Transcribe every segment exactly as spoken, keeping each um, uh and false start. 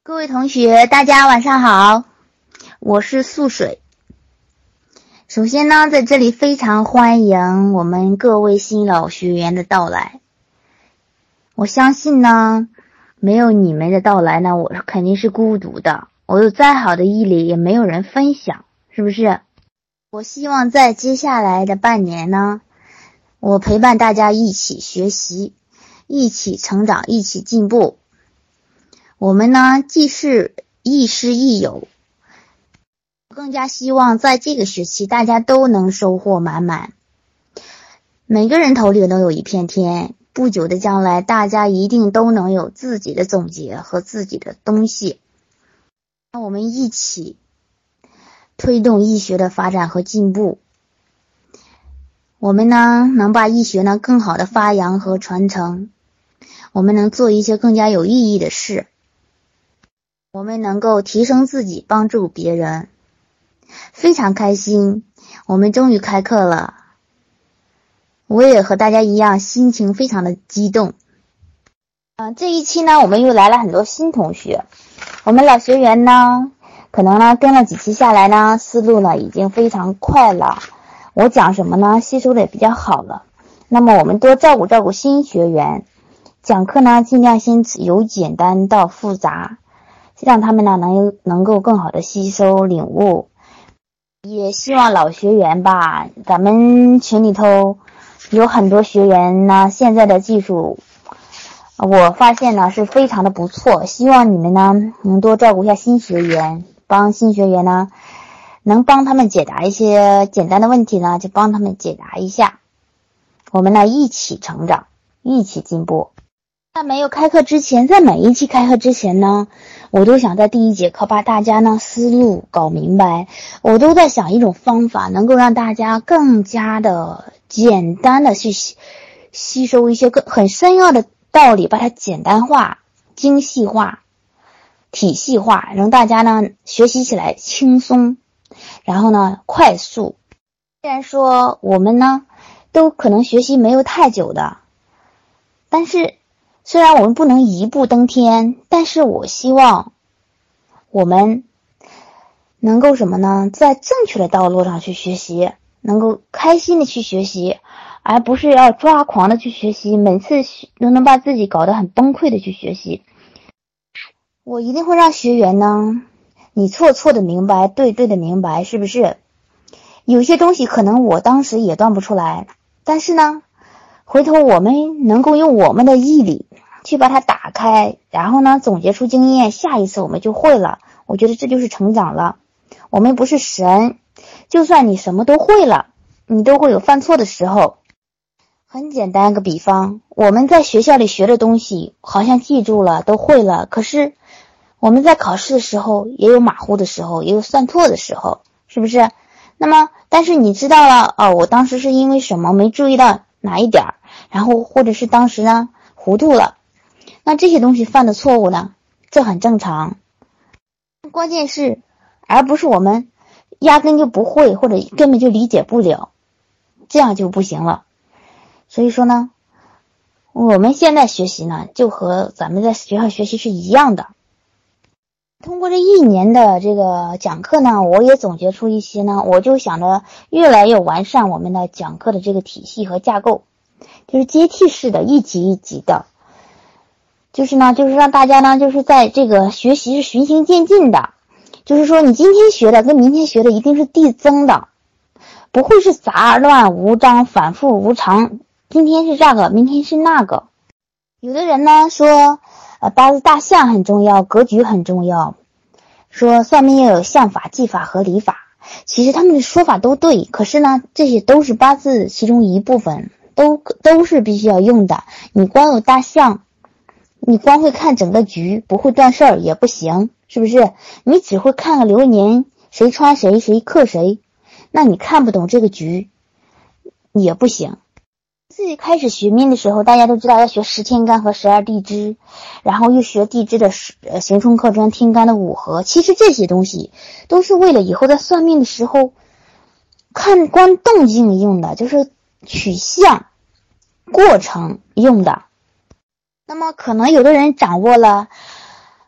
各位同学，大家晚上好，我是素水。首先呢，在这里非常欢迎我们各位新老学员的到来。我相信呢，没有你们的到来呢，我肯定是孤独的。我有再好的毅力，也没有人分享，是不是？我希望在接下来的半年呢，我陪伴大家一起学习，一起成长，一起进步。我们呢，既是亦师亦友，更加希望在这个学期大家都能收获满满，每个人头里都有一片天。不久的将来，大家一定都能有自己的总结和自己的东西。让我们一起推动医学的发展和进步。我们呢，能把医学呢更好的发扬和传承。我们能做一些更加有意义的事。我们能够提升自己，帮助别人，非常开心。我们终于开课了，我也和大家一样，心情非常的激动。啊、呃，这一期呢，我们又来了很多新同学。我们老学员呢，可能呢跟了几期下来呢，思路呢已经非常快了。我讲什么呢，吸收的也比较好了。那么我们多照顾照顾新学员，讲课呢尽量先由简单到复杂。让他们呢能能够更好的吸收领悟，也希望老学员吧，咱们群里头有很多学员呢，现在的技术我发现呢是非常的不错，希望你们呢能多照顾一下新学员，帮新学员呢能帮他们解答一些简单的问题呢，就帮他们解答一下，我们呢一起成长，一起进步。在没有开课之前，在每一期开课之前呢，我都想在第一节课把大家呢思路搞明白，我都在想一种方法，能够让大家更加的简单的去吸吸收一些更很深奥的道理，把它简单化、精细化、体系化，让大家呢学习起来轻松，然后呢快速。虽然说我们呢都可能学习没有太久的，但是虽然我们不能一步登天，但是我希望我们能够什么呢？在正确的道路上去学习，能够开心的去学习，而不是要抓狂的去学习，每次都能把自己搞得很崩溃的去学习。我一定会让学员呢，你错错的明白，对对的明白，是不是？有些东西可能我当时也断不出来，但是呢，回头我们能够用我们的毅力去把它打开，然后呢总结出经验，下一次我们就会了。我觉得这就是成长了。我们不是神，就算你什么都会了，你都会有犯错的时候。很简单个比方，我们在学校里学的东西好像记住了，都会了，可是我们在考试的时候也有马虎的时候，也有算错的时候，是不是？那么但是你知道了，哦，我当时是因为什么没注意到哪一点，然后或者是当时呢糊涂了，那这些东西犯的错误呢，这很正常。关键是而不是我们压根就不会，或者根本就理解不了，这样就不行了。所以说呢，我们现在学习呢就和咱们在学校学习是一样的。通过这一年的这个讲课呢，我也总结出一些呢，我就想着越来越完善我们的讲课的这个体系和架构，就是阶梯式的，一级一级的，就是呢就是让大家呢就是在这个学习是循序渐进的，就是说你今天学的跟明天学的一定是递增的，不会是杂乱无章反复无常，今天是这个明天是那个。有的人呢说呃，八字大象很重要，格局很重要，说算命要有相法、技法和理法，其实他们的说法都对，可是呢这些都是八字其中一部分，都都是必须要用的。你光有大象，你光会看整个局，不会断事儿也不行，是不是？你只会看个流年，谁穿谁谁克谁，那你看不懂这个局也不行。最开始学命的时候，大家都知道要学十天干和十二地支，然后又学地支的呃刑冲克专天干的五合，其实这些东西都是为了以后在算命的时候看观动静用的，就是取象过程用的。那么可能有的人掌握了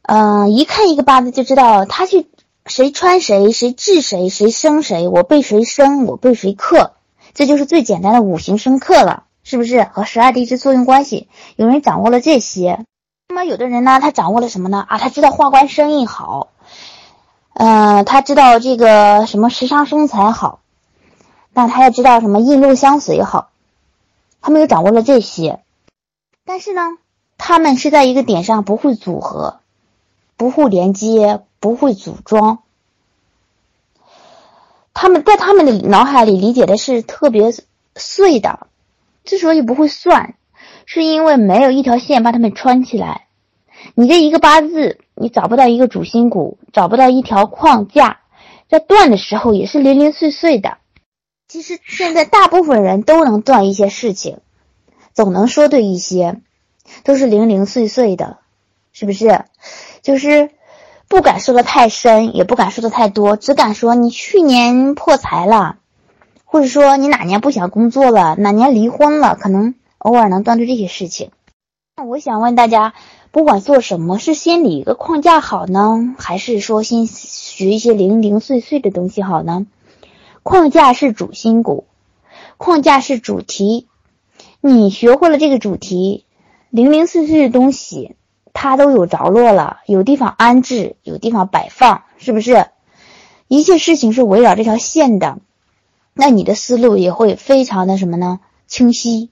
嗯、呃，一看一个八字就知道他去谁穿谁，谁制谁，谁生谁，我被谁生，我被谁克，这就是最简单的五行生克了，是不是？和十二地支作用关系，有人掌握了这些。那么有的人呢，他掌握了什么呢？啊，他知道化官生意好，呃，他知道这个什么食伤生财好，但他也知道什么印禄相随好，他们又掌握了这些。但是呢，他们是在一个点上不会组合，不会连接，不会组装。他们在他们的脑海里理解的是特别碎的，之所以不会算，是因为没有一条线把它们穿起来。你这一个八字，你找不到一个主心骨，找不到一条框架，在断的时候也是零零碎碎的。其实现在大部分人都能断一些事情，总能说对一些，都是零零碎碎的，是不是？就是不敢说的太深，也不敢说的太多，只敢说你去年破财了，或者说你哪年不想工作了，哪年离婚了，可能偶尔能断对这些事情。那我想问大家，不管做什么，是先理一个框架好呢，还是说先学一些零零碎碎的东西好呢？框架是主心骨，框架是主题，你学会了这个主题，零零碎碎的东西它都有着落了，有地方安置，有地方摆放，是不是？一切事情是围绕这条线的，那你的思路也会非常的什么呢？清晰。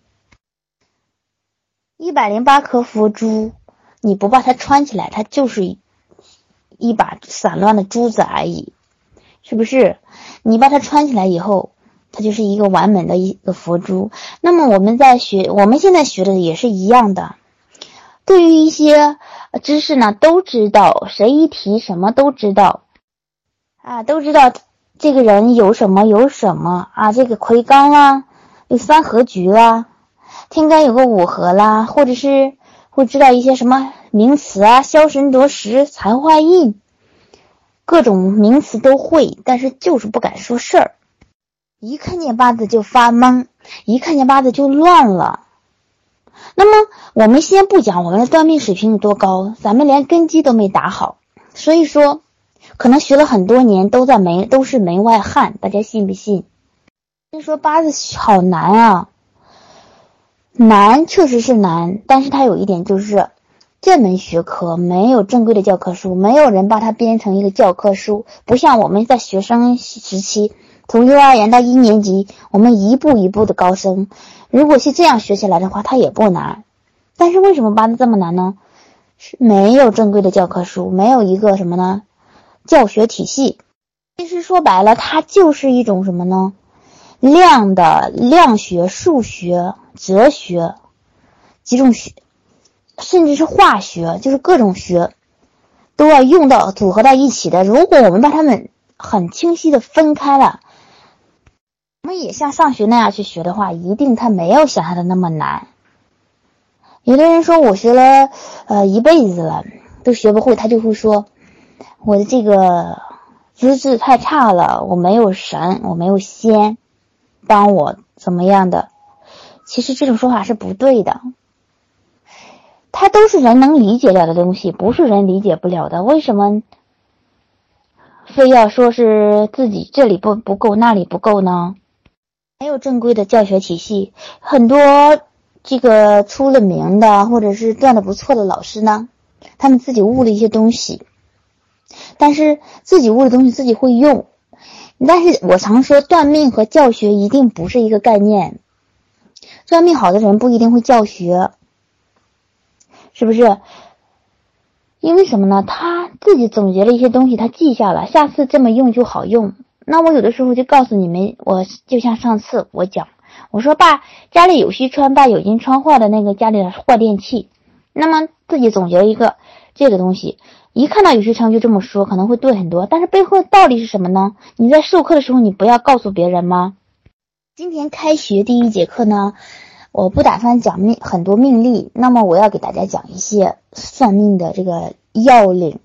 一百零八颗佛珠，你不把它穿起来，它就是一一把散乱的珠子而已，是不是？你把它穿起来以后，它就是一个完美的一个佛珠。那么我们在学，我们现在学的也是一样的。对于一些知识呢，都知道，谁一提什么都知道啊，都知道这个人有什么有什么啊，这个魁罡啦，有三合局啦，天干有个五合啦，或者是会知道一些什么名词啊，枭神夺食、财化印，各种名词都会，但是就是不敢说事儿。一看见八字就发懵，一看见八字就乱了。那么我们先不讲我们的断命水平有多高，咱们连根基都没打好，所以说可能学了很多年都在门都是门外汉，大家信不信？所以说八字好难啊，难确实是难，但是它有一点就是这门学科没有正规的教科书，没有人把它编成一个教科书，不像我们在学生时期从幼儿园到一年级，我们一步一步的高升，如果是这样学起来的话，它也不难。但是为什么八字这么难呢？是没有正规的教科书，没有一个什么呢？教学体系。其实说白了，它就是一种什么呢？量的量学、数学、哲学几种学，甚至是化学，就是各种学都要用到组合到一起的。如果我们把它们很清晰的分开了，我们也像上学那样去学的话，一定它没有想象的那么难。有的人说我学了呃一辈子了都学不会，他就会说我的这个资质太差了，我没有神，我没有仙帮我怎么样的。其实这种说法是不对的，它都是人能理解了的东西，不是人理解不了的。为什么非要说是自己这里不不够那里不够呢？没有正规的教学体系，很多这个出了名的或者是断的不错的老师呢，他们自己悟了一些东西，但是自己悟的东西自己会用。但是我常说断命和教学一定不是一个概念，断命好的人不一定会教学，是不是？因为什么呢？他自己总结了一些东西，他记下了，下次这么用就好用。那我有的时候就告诉你们，我就像上次我讲，我说爸，家里有虚穿，爸有阴穿坏的那个家里的坏电器，那么自己总结了一个这个东西，一看到有虚穿就这么说，可能会对很多，但是背后的道理是什么呢？你在授课的时候你不要告诉别人吗？今天开学第一节课呢，我不打算讲命很多命例，那么我要给大家讲一些算命的这个要领，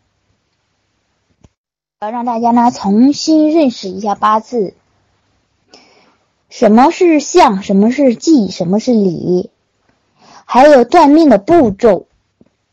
要让大家呢重新认识一下八字，什么是象，什么是忌，什么是理，还有断命的步骤。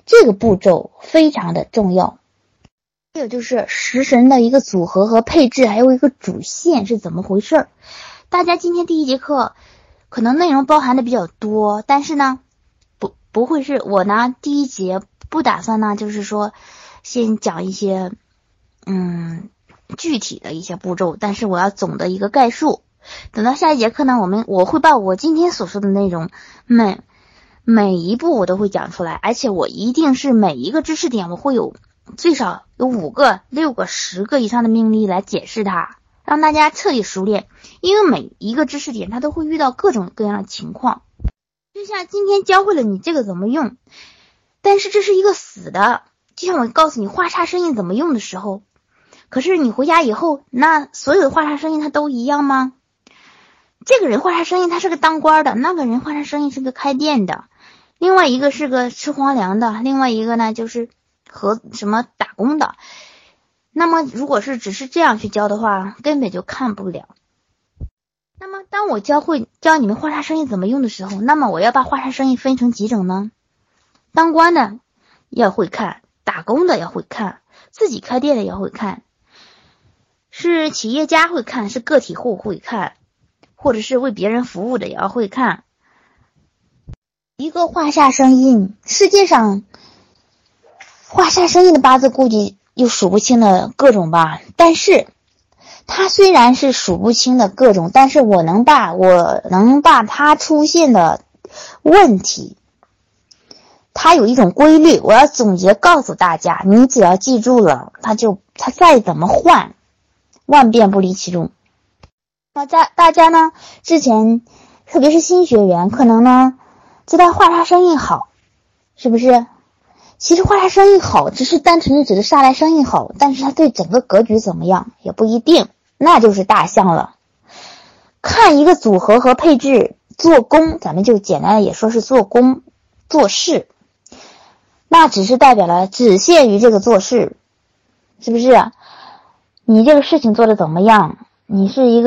这个步骤非常的重要。还有就是食神的一个组合和配置，还有一个主线是怎么回事。大家今天第一节课可能内容包含的比较多，但是呢不不会是我呢第一节不打算呢就是说先讲一些嗯具体的一些步骤，但是我要总的一个概述。等到下一节课呢，我们我会把我今天所说的内容每每一步我都会讲出来，而且我一定是每一个知识点我会有最少有五个、六个、十个以上的命例来解释它，让大家彻底熟练。因为每一个知识点它都会遇到各种各样的情况，就像今天教会了你这个怎么用，但是这是一个死的，就像我告诉你画叉生印怎么用的时候，可是你回家以后，那所有的画叉生印它都一样吗？这个人画叉生印他是个当官的，那个人画叉生印是个开店的，另外一个是个吃皇粮的，另外一个呢就是和什么打工的。那么如果是只是这样去教的话，根本就看不了。那么当我教会教你们画叉生印怎么用的时候，那么我要把画叉生印分成几种呢？当官的要会看，打工的要会看，自己开店的要会看，是企业家会看，是个体户会看，或者是为别人服务的也要会看。一个画下生印，世界上画下生印的八字估计有数不清的各种吧，但是它虽然是数不清的各种，但是我能把我能把它出现的问题，它有一种规律，我要总结告诉大家，你只要记住了，它就它再怎么换，万变不离其宗。那在大家呢之前特别是新学员可能呢知道画叉生印好，是不是？其实画叉生印好只是单纯的指的煞来生印好，但是它对整个格局怎么样也不一定，那就是大象了。看一个组合和配置做工，咱们就简单的也说是做工做事，那只是代表了只限于这个做事，是不是？你这个事情做的怎么样，你是一